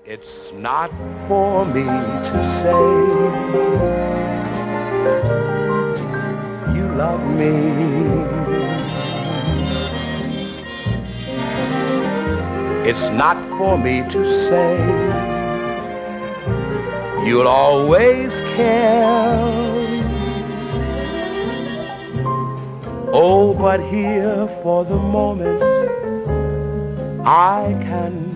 It's not for me to say you love me. It's not for me to say you'll always care. Oh, but here for the moment I can